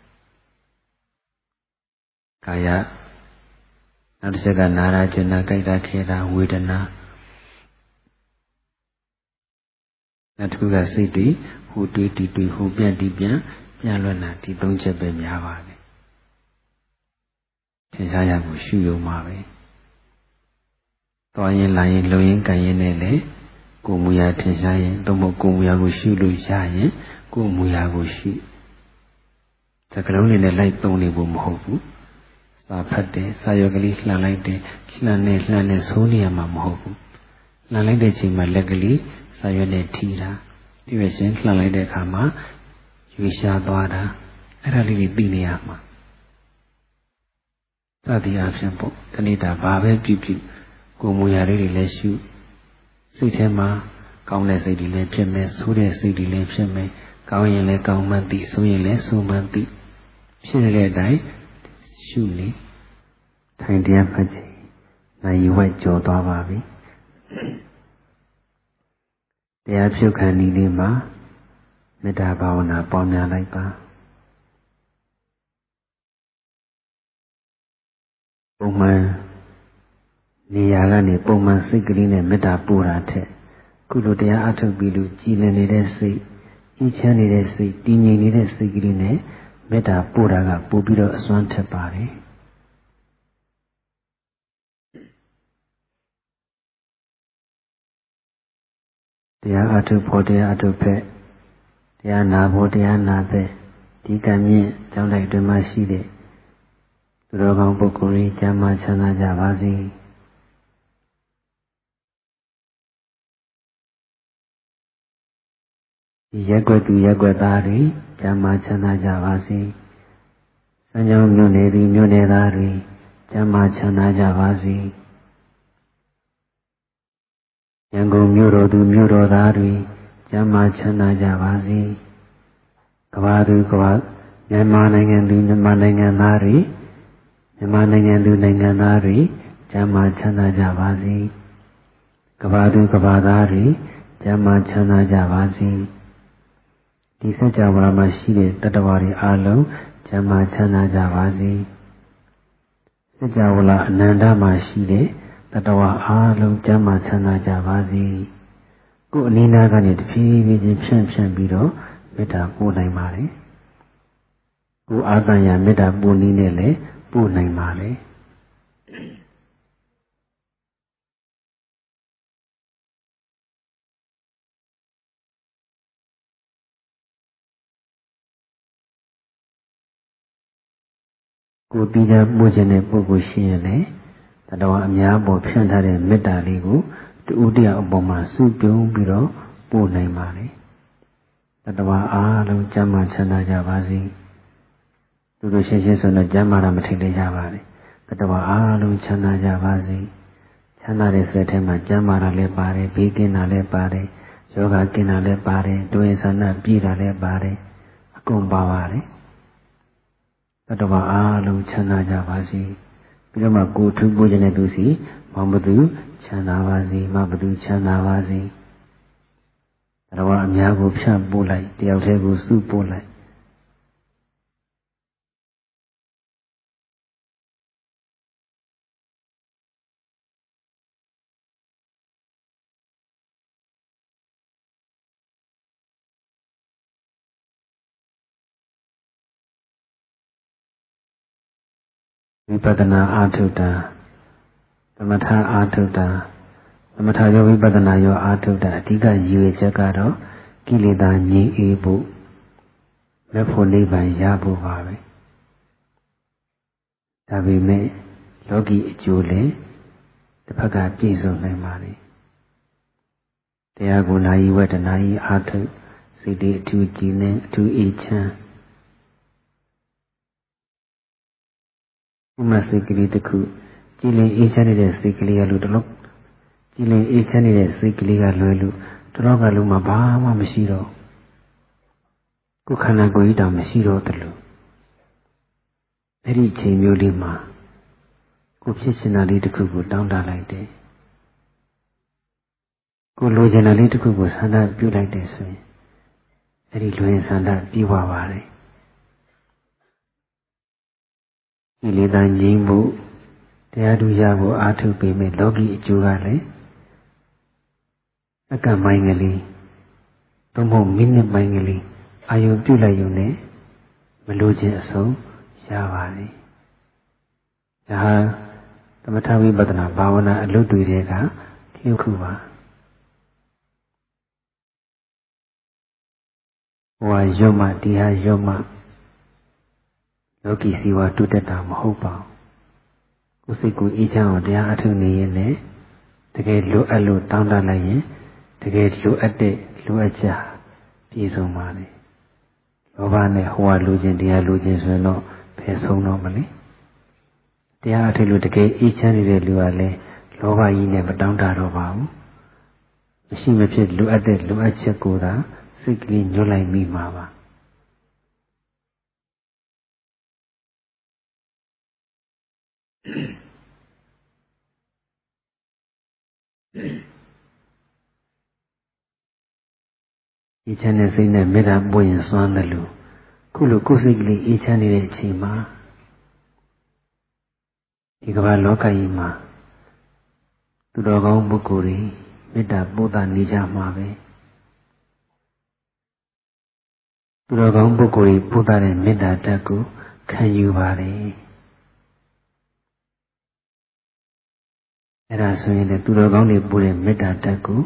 ကာယနောက်တစ်ချက်ကနာရာကျင်နာကြိုက်တာခဲတာဝေဒနာနောက်တစ်ခုကစိတ်တွေဟိုတွေးတီတွေးဟိုပြန်တီပြန်လွတ်တာဒီ၃ချက်ပဲများပါတယ်ထင်ရှားရမှုရှုရုံပါပဲသွားရင်လာရင်လုံရင်ကန်ရင်နဲ့လေကိုယ်မူရာထင်ရှားရင်သို့မဟုတ်ကိုယ်မူရာကိုရှုလို့ရရင်ကိုယ်မူရာကိုရှုသကလုံးနဲ့လိုက်သုံးနေဖို့မဟုတ်ဘူးစာဖတ်တယ်စာရွက်ကလေးလှန်လိုက်တယ်လှန်နဲ့ဆိုးနေရမှာမဟုတ်ဘူးလှန်လိုက်တဲ့ချိန်မှာလက်ကလေးစာရွက်နဲ့ထိတာဒီပဲရှင်လှန်လိုက်တဲ့အခါမှာရွေရှားသွားတာအဲ့ဒါလေးတွေသိနေရမှာသတိအဖြစ်ပေါ့တဏိတာဘာပဲပြုကိုယ်မူရာလေးတွေလည်းရှုစိတ်ထဲမှာကောင်းတဲ့စိတ်တွေလည်းဖြစ်မယ်ဆိုးတဲ့စိတ်တွေလည်းဖြစ်မယ်ကောင်းရင်လည်းကောင်းမှန်းသိဆိုးရင်လည်းဆိုးမှန်းသိဖြစ်နေတဲ့အတိုင်းရှုလေထိုင်တရားမှတ်ချိန်နိုင်ဝက်ကြော်သွားပါပြီတရားဖြုတ်ခံနည်းလေးမှာမေတ္တာဘာဝနာပေါင်းများလိုက်ပါပုံမှန်နေရာကနေပုံမှန်စိတ်ကလေးနဲ့မေတ္တာပို့တာထက်ခုလိုတရားအထုတ်ပြီးလို့ကြည်လင်နေတဲ့စိတ်အေးချမ်းနေတဲ့စိတ်တည်ငြိမ်နေတဲ့စိတ်ကလေးနဲ့မေတ္တာပို့တာကပို့ပြီးတော့အစွမ်းထက်ပါတယ်တရားအထုတ်ဖို့တရားအထုတ်ဖက်တရားနာဖို့တရားနာဖက်ဒီကံမြင့်ကျောင်းတိုက်တွင်မှရှိတဲ့သူတော်ကောင်းပုဂ္ဂိုလ်ကြီးကျမ်းမာချမ်းသာကြပါစေဒီရက်ွက်သူရက်ွက်သားတွေကျမ်းမာချမ်းသာကြပါစေစံကြောင်းမြို့နယ်သူမြို့နယ်သားတွေကျမ်းမာချမ်းသာကြပါစေရန်ကုန်မြို့တော်သူမြို့တော်သားတွေကျမ်းမာချမ်းသာကြပါစေကမ္ဘာသူကမ္ဘာမြန်မာနိုင်ငံသူမြန်မာနိုင်ငံသားတွေမြန်မာနိုင်ငံသူနိုင်ငံသားတွေကျမ်းမာချမ်းသာကြပါစေကမ္ဘာသူကမ္ဘာသားတွေကျမ်းမာချမ်းသာကြပါစေဒီစัจ java မှာရှိတဲ့တတ္တဝါတွေအားလုံးကျမ်းမာချမ်းသာကြပါစေစัจ java အနန္တမှာရှိတဲ့တတ္တဝါအားလုံးကျမ်းမာချမ်းသာကြပါစေကိုယ်အနည်းနာကနေတဖြည်းဖြည်းချင်းဖြန့်ပြီးတော့မေတ္တာပို့နိုင်ပါတယ်ကိုယ်အာသံရမေတ္တာပို့နည်းနဲ့လည်းပို့နိုင်ပါတယ်ကိုယ်ပြီးကြပို့ခြင်းတဲ့ပုဂ္ဂိုလ်ရှိရင်လည်းတတဝအများပေါ်ဖြန့်ထားတဲ့မေတ္တာလေးကိုတူတယောက်အပေါ်မှာစုပြုံးပြီးတော့ပို့နိုင်ပါတယ်တတဝအားလုံးကျမ်းမာချမ်းသာကြပါစေသူတို့ရှင်းရှင်းဆိုတော့ကျမ်းမာတာမထိတ်ကြပါနဲ့တတဝအားလုံးချမ်းသာကြပါစေချမ်းသာတဲ့စိတ်ထဲမှာကျမ်းမာတာလည်းပါတယ်ဘေးကင်းတာလည်းပါတယ်ယောဂကင်းတာလည်းပါတယ်ဒုယဆန္ဒပြည့်တာလည်းပါတယ်အကုန်ပါပါတယ်တတဝအားလုံးချမ်းသာကြပါစေပြီးတော့မှကိုယ်ထုပိုးခြင်းတဲ့သူစီမဘသူချမ်းသာပါစေမဘသူချမ်းသာပါစေတတဝအများကိုဖြန့်ပို့လိုက်တယောက်တည်းကိုစုပို့လိုက်ဝိပဿနာအာထုတာသမထအာထုတာသမထရောဝိပဿနာရောအာထုတာအဓိကရည်ရွယ်ချက်ကတော့ကိလေသာငြိမ်းအေးဖို့မဲ့ဖို့နိဗ္ဗာန်ရဖို့ပါပဲဒါပေမဲ့လောကီအကျိုးလည်းတစ်ဖက်ကပြည့်စုံနိုင်ပါလေတရားကိုနာယီဝတ္တနာယီအာထုစိတ်တည်းအထူးကြည်လင်အထူးအေးချမ်းဥမစိတ်ကလေးတစ်ခုကြည်လင်အေးချမ်းနေတဲ့စိတ်ကလေးကလို့တလို့ကြည်လင်အေးချမ်းနေတဲ့စိတ်ကလေးကလွယ်လို့တတော့ကလုံးမှာဘာမှမရှိတော့ကိုယ်ခန္ဓာကိုယ်ကြီးတောင်မရှိတော့တယ်လို့အဲ့ဒီအချိန်မျိုးလေးမှာကိုယ်ဖြစ်ချင်တာလေးတစ်ခုကိုတောင်းတလိုက်တယ်ကိုယ်လိုချင်တာလေးတစ်ခုကိုဆန္ဒပြုလိုက်တယ်ဆိုရင်အဲ့ဒီလိုရင်ဆန္ဒပြည့်ဝပါတယ်ဒီလေတန်ငြိမ်းမှုတရားသူရဖို့အားထုတ်ပေမဲ့လောကီအကျိုးကလည်းအကမိုင်းကလေးသို့မဟုတ်မိနစ်ပိုင်းကလေးအာယုံပြုတ်လိုက်ရုံနဲ့မလိုချင်အဆုံးရပါတယ်ဒါဟာသမထဝိပဿနာဘာဝနာအလုပ်တွေကလျှို့ခုပါဟိုဟာရွတ်မှဒီဟာရွတ်မှလောကီစီဝါတုတ္တတာမဟုတ်ပါဘူးကိုယ်စိတ်ကိုအေးချမ်းအောင်တရားအထုတ်နေရင်လည်းတကယ်လိုအပ်လို့တောင်းတလိုက်ရင်တကယ်လိုအပ်တဲ့လိုအပ်ချက်ပြည့်စုံပါလေလောဘနဲ့ဟိုဟာလိုချင်တရားလိုချင်ဆိုရင်တော့ဖယ်ဆုံးတော့မလဲတရားအထုတ်လို့တကယ်အေးချမ်းနေတဲ့လူကလည်းလောဘကြီးနဲ့မတောင်းတတော့ပါဘူးမရှိမဖြစ်လိုအပ်တဲ့လိုအပ်ချက်ကိုသာစိတ်ကလေးညှို့လိုက်မိမှာပါအေးချမ်းတဲ့စိတ်နဲ့မေတ္တာပို့ရင်စွမ်းတယ်လို့ခုလိုကိုယ်စိတ်ကလေးအေးချမ်းနေတဲ့အချိန်မှာဒီကမ္ဘာလောကကြီးမှာသူတော်ကောင်းပုဂ္ဂိုလ်တွေမေတ္တာပို့တာနေကြမှာပဲသူတော်ကောင်းပုဂ္ဂိုလ်တွေပို့တာတဲ့မေတ္တာဓာတ်ကိုခံယူပါတယ်အဲ့ဒါဆိုရင်လည်းသူတော်ကောင်းတွေပို့တဲ့မေတ္တာဓာတ်ကို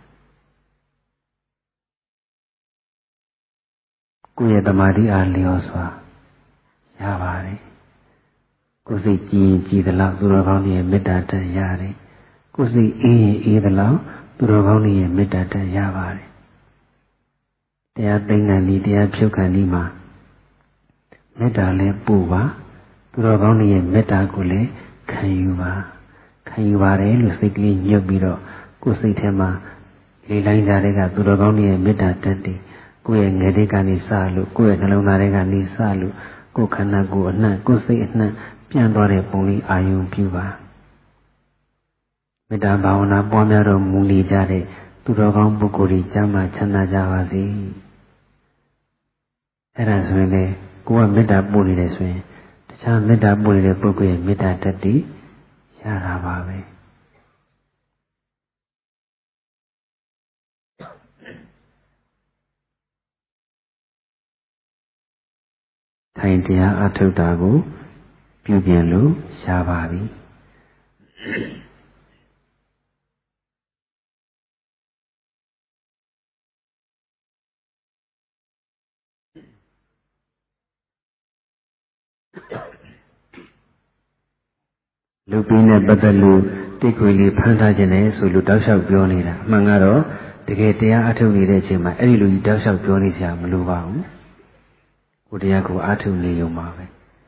ကိုယ့်ရဲ့တမာတိအားလျော်စွာရပါတယ်ကိုယ်စိတ်ကြည်ရင်ကြည်သလောက်သူတော်ကောင်းတွေရဲ့မေတ္တာဓာတ်ရတယ်ကိုယ်စိတ်အေးရင်အေးသလောက်သူတော်ကောင်းတွေရဲ့မေတ္တာဓာတ်ရပါတယ်တရားသိက္ခာနည်းတရားဖြုတ်ခံနည်းမှာမေတ္တာလည်းပို့ပါသူတော်ကောင်းတွေရဲ့မေတ္တာကိုလည်းခံယူပါခံယူပါတယ်လို့စိတ်ကလေးညှပ်ပြီးတော့ကိုယ်စိတ်ထဲမှာလေးလိုင်းကြတဲ့ကသူတော်ကောင်းတွေရဲ့မေတ္တာဓာတ်တွေကိုယ့်ရဲ့ငယ်တဲ့ကနေစလို့ကိုယ့်ရဲ့နှလုံးသားတွေကနေစလို့ကိုယ်ခန္ဓာကိုယ်အနှံ့ကိုယ်စိတ်အနှံ့ပြန့်သွားတဲ့ပုံလေးအာရုံပြုပါမေတ္တာဘာဝနာပွားများတော်မူနေကြတဲ့သူတော်ကောင်းပုဂ္ဂိုလ်တွေကျမ်းမာချမ်းသာကြပါစေအဲ့ဒါဆိုရင်လေကိုယ်ကမေတ္တာပို့နေတယ်ဆိုရင်တခြားမေတ္တာပို့နေတဲ့ပုဂ္ဂိုလ်ရဲ့မေတ္တာဓာတ်တွေရတာပါပဲထိုင်တရားအထုတ်တာကိုပြုပြင်လို့ရပါပြီလူပြီးနဲ့ပတ်သက်လို့တိတ်ခွေလေးဖမ်းထားခြင်းနဲ့ဆိုလို့တောက်လျှောက်ပြောနေတာအမှန်ကတော့တကယ်တရားအထုတ်နေတဲ့အချိန်မှာအဲ့ဒီလိုကြီးတောက်လျှောက်ပြောနေစရာမလိုပါဘူးကိုတရားကိုအထုတ်နေုံပါပဲ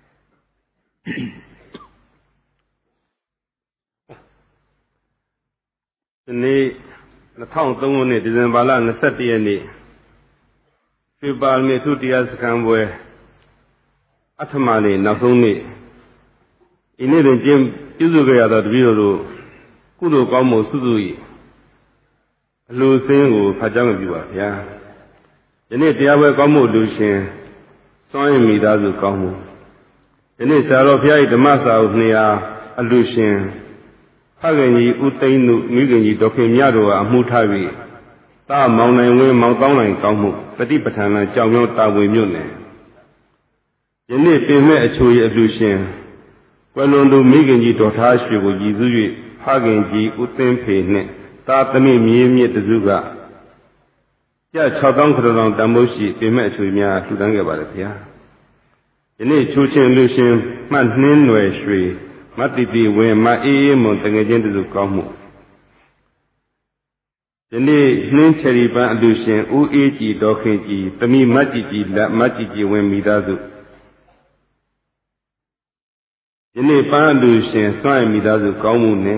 ဒီနေ့2003ခုနှစ်ဒီဇင်ဘာလ21ရက်နေ့ဖေပါလမြေထုတရားစခန်းပွဲအထမနေ့နောက်ဆုံးနေ့ဒီနေ့တွင်ပြုစုခဲ့ရသောတပည့်တော်တို့ကုသိုလ်ကောင်းမှုစုစု၏အလှူစင်းကိုဖတ်ကြားမပြုပါဗျာယနေ့တရားပွဲကောင်းမှုလူရှင်စွမ်းရည်မိသားစုကောင်းမှုယနေ့ဆရာတော်ဘုရား၏ဓမ္မစာအုပ်200အလှူရှင်ဖခင်ကြီးဦးသိန်းတို့မိခင်ကြီးဒေါခင်မြတ်တို့ကအမှုထား၍တာမောင်နိုင်ဝင်းမောင်တောင်းနိုင်ကောင်းမှုပฏิပဋ္ဌာန်ကြောင့်ရောတာဝန်မြို့နယ်ယနေ့ပင်မဲ့အချို၏အလှူရှင်ကွယ်လွန်သူမိခင်ကြီးဒေါ်ထားရွှေကိုရည်စူး၍ဖခင်ကြီးဦးသိန်းဖေနှင့်တာသမီးမြေးမြစ်တစုကကျ6000ခရတောင်တန်ဖိုးရှိပင်မဲ့အချိုများလှူဒန်းခဲ့ပါတယ်ဗျာယနေ့ချိုးချင်းလူရှင်မှတ်နှင်းနွယ်ရွှေမတ္တိတိဝင်းမအေးအေးမွန်တငယ်ချင်းတစုကောင်းမှုယနေ့နှင်းချရီပန်းအလူရှင်ဦးအေးကြည်ဒေါ်ခင်ကြည်သမီးမတ်ကြည်ကြည်လက်မတ်ကြည်ကြည်ဝင်းမိသားစုယနေ့ပန်းအလူရှင်စွန့်ရမိသားစုကောင်းမှုနဲ့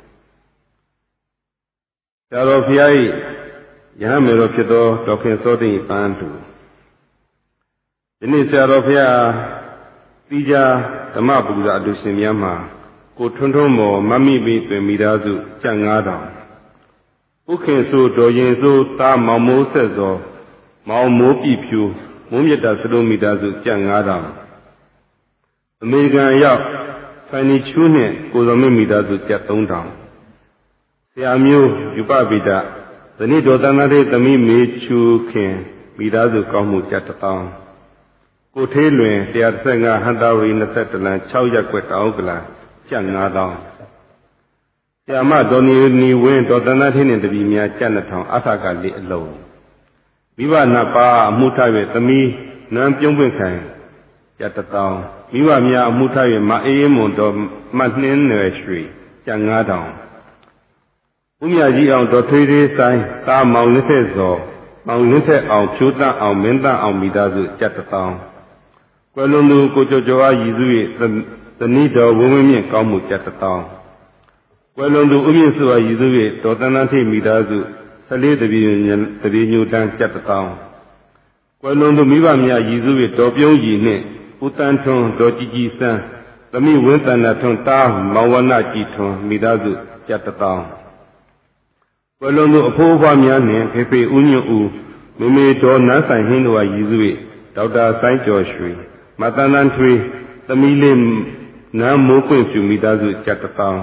ဆရာတော်ဘုရား၏ယဟန်မေတော်ဖြစ်သောဒေါက်ခင်စောသိပန်းသူယနေ့ဆရာတော်ဘုရားတိကြဓမ္မပူဇာအလူရှင်များမှာကိုထွန်းထွန်းမော်မမိမိတွင်မိသားစုကျပ်9000ဥခင်ဆိုတော်ရင်ဆိုတာမောင်မိုးဆက်စောမောင်မိုးပြဖြူမိုးမြတ်တာစလုံးမိသားစုကျပ်9000အမေရိကန်ရောက်ဖိုင်နီချူးနှင့်ကိုတော်မင်းမိသားစုကျပ်3000ဆရာမျိုးယူပပိဒဇနိတော်တန်တဲ့သမီးမေချူခင်မိသားစုကောင်းမှုကျပ်1000ကိုထေးလွင်135ဟန်တာဝရီ22လမ်း6ရပ်ကွက်တောင်ကလကျပ်9000ဆရာမဒေါ်နီဝင်းဒေါ်တန်တဲ့နှင့်တပည့်များကျပ်2000အထကလေးအလုံးမိဘနှစ်ပါးအမှုထား၍သမီးနန်းပြုံးပွင့်ခိုင်ကျပ်1000မိဘများအမှုထား၍မအေးမွန်တော်မှတ်နှင်းနွယ်ရွှေကျပ်9000ဦးမြကြီးအောင်ဒေါ်ထွေးသေးဆိုင်တာမောင်လင်းထက်စောမောင်လင်းထက်အောင်ဖြိုးတန့်အောင်မင်းတန့်အောင်မိသားစုကျပ်1000ကွယ်လွန်သူကိုကျော်ကျော်အားရည်စူး၍သနီးတော်ဝင်းဝင်းမြင့်ကောင်းမှုကျပ်1000ကွယ်လွန်သူဦးမြင့်စွာရည်စူး၍ဒေါ်တန်းတန်းထိမိသားစု14တပည့်ညူတန်းကျပ်1000ကွယ်လွန်သူမိဘများရည်စူး၍ဒေါ်ပြုံးကြီးနှင့်ဦးတန်းထွန်းဒေါ်ကြည်ကြည်စန်းသမီးဝင်းတန်နာထွန်းတားမောင်ဝနကြည်ထွန်းမိသားစုကျပ်1000ကွယ်လွန်သူအဖိုးအဖွားများနှင့်ဖေဖေဦးညွန့်ဦးမေမေဒေါ်နန်းဆိုင်ဟင်းတို့အားရည်စူး၍ဒေါက်တာစိုင်းကျော်ရွှေမတန်တန်းထွေးသမီးလေး Nam Mokun Fumidazu Jatatan.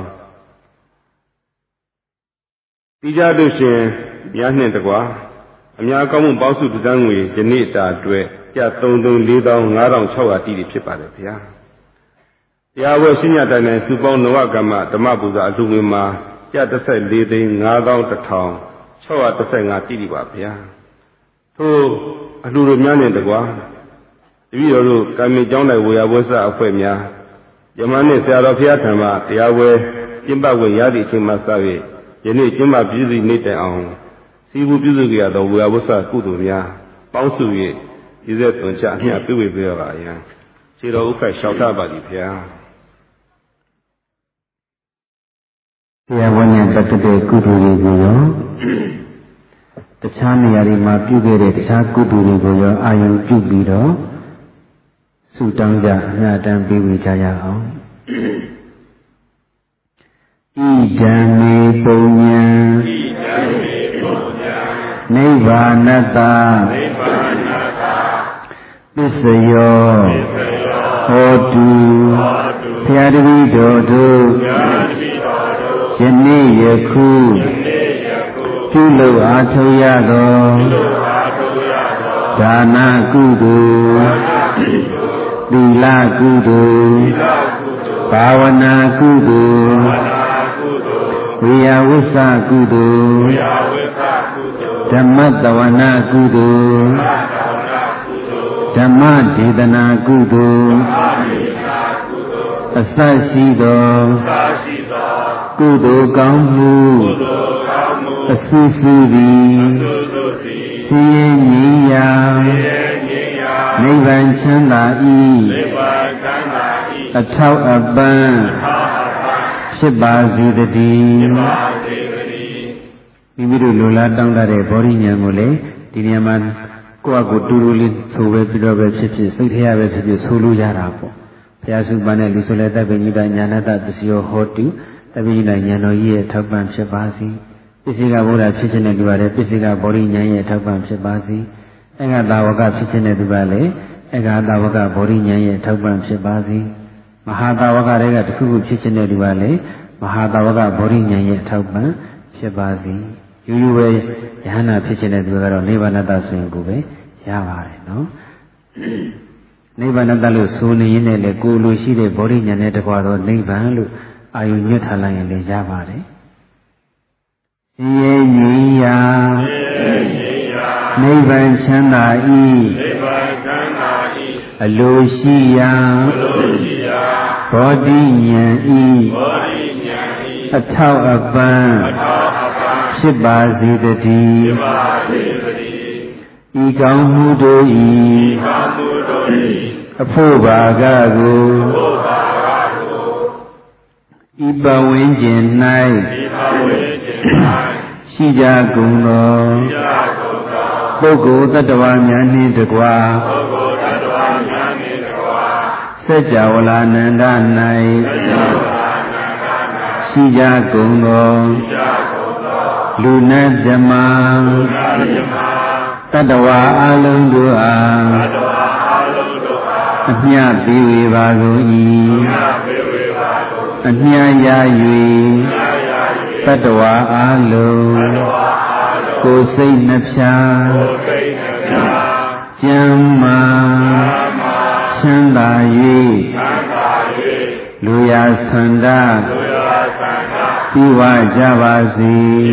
Tija Dushin, Yahin the Gua, Amyakamu Basu to Dangwe, Janita, Dwe, Jatondon, Lidon, Naran Chowa, Didi Pipalipia. Yawa Sinyatan and Subon Noagama, the Mabuza Azumima, Jatasa leading Nadan the town, Chowa the Sanga Didi Wapia. To Aluruman in the Gua. Viru kami jauh we awasa afemya. Jamane searafia tama tiawe jimba we yadi chimasawe. Jeni jimba bizi nite ang. Sibu bizi kaya do we awasa kudunya. Pausu ye ize tuncha niya piwe piwe kaya. Siro ukai shauta badi pia. Tiawanya betul kudu kuyo. Tachani yari ma piwe tachak kudu kuyo ayam piwe Sutangja nyadang biwi jaya om. Ijami punya Nivanata Bisayo Hodu Pyadvi dodu Jeni yaku Tulu atoyado Dana kudu Dila kudu, Bhavana kudu, Viyawasa kudu, Dhammadavana kudu, Dhammadidana kudu, Asashido, Kudu kammu, Asusuri, Siyeniya, Nivan chanda I Atau abang Shibazi dadi Mimiru lula tang dari borinya mulai Diniaman Ko aku turulin Sobe pidobe cipi Sikhiya be cipi Sulu jarapo Piasu bane lusuleta Benyida nyanata Tisiyo hotu Tapi nyida nyano iye Thakban shibazi Pisika boda Pisine duware Pisika borinya iye Thakban shibazi Ega dawaka pichine dubale, ega dawaka borinya ye thakban shibazi. Mahadawaka rega tuku pichine dubale, mahadawaka borinya ye thakban shibazi. Yuwe yahana pichine dubaro nivanata swing gube, yavare no. Nivanata lu suni yine le kulu shide borinya ne takwaro nivan lu ayu nyuthala yin le yavare. Siye nyiya. Nivan chanda I Alushiya Bodhinya I Atau abang Shibazi dadi Ikang mudo I Apobagago Iba wenjen nai Shija guno Bogo Tatawa Nyani Dagwa Sajawala Nanda Nai Shija Gungo Luna Jama Tatawa Alundua Anya Biwi Bagui Anya Yayui Tatawa Alu Ko say napsha Jamma Chanda ye Luya Sanda Piwa Javasi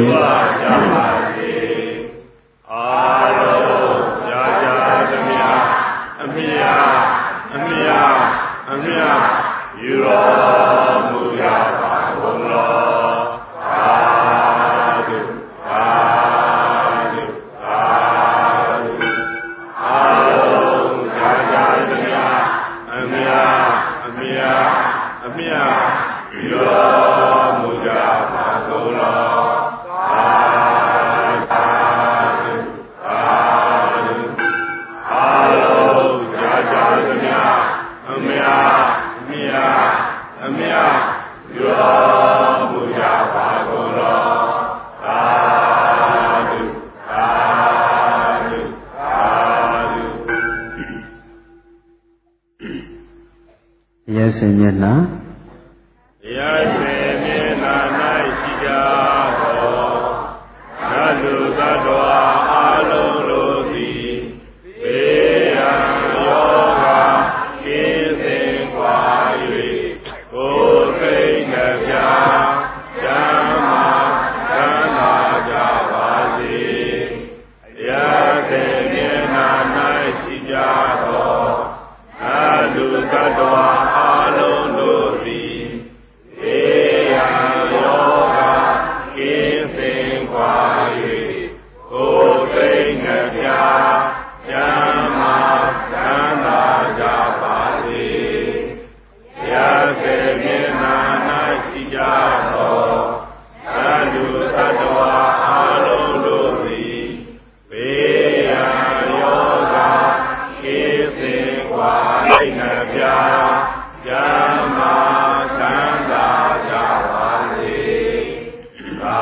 ဆွေမျက်နှာတရားဆွေမျက်နှာ၌ရှိကြသောနတ်လူသတ္တဝါအလုံးတို့သည်ဘေးရန်ယောဂကင်းစင်ကွာ၍ကိုယ်စိတ်နှပြချမ်းသာချမ်းသာကြပါစေတရားဆွေမျက်နှာ၌ရှိကြသောနတ်လူသတ္တဝါအလုံးတို့သည်ဘေးရန်ယောဂကင်းစင်ကွာ၍ကိုယ်စိတ်နှပြချမ်းသာချမ်းသာကြပါစေတရားစေမျက်နှာ၌ရှိကြသောနတ်လူသတ္တဝါအလုံးတို့သည်ဘေးရန်ယောဂကင်းစင်ကွာစိတ်နှပြချမ်းသာချမ်းသာကြပါစေသာ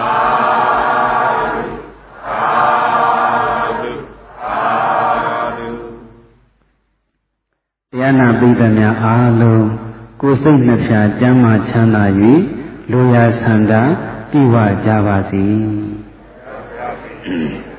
ဓုသာဓုတရားနာပိဋကများအားလုံးကိုယ်စိတ်နှပြချမ်းသာချမ်းသာ၍လူရာဆန္ဒပြည့်ဝကြပါစေ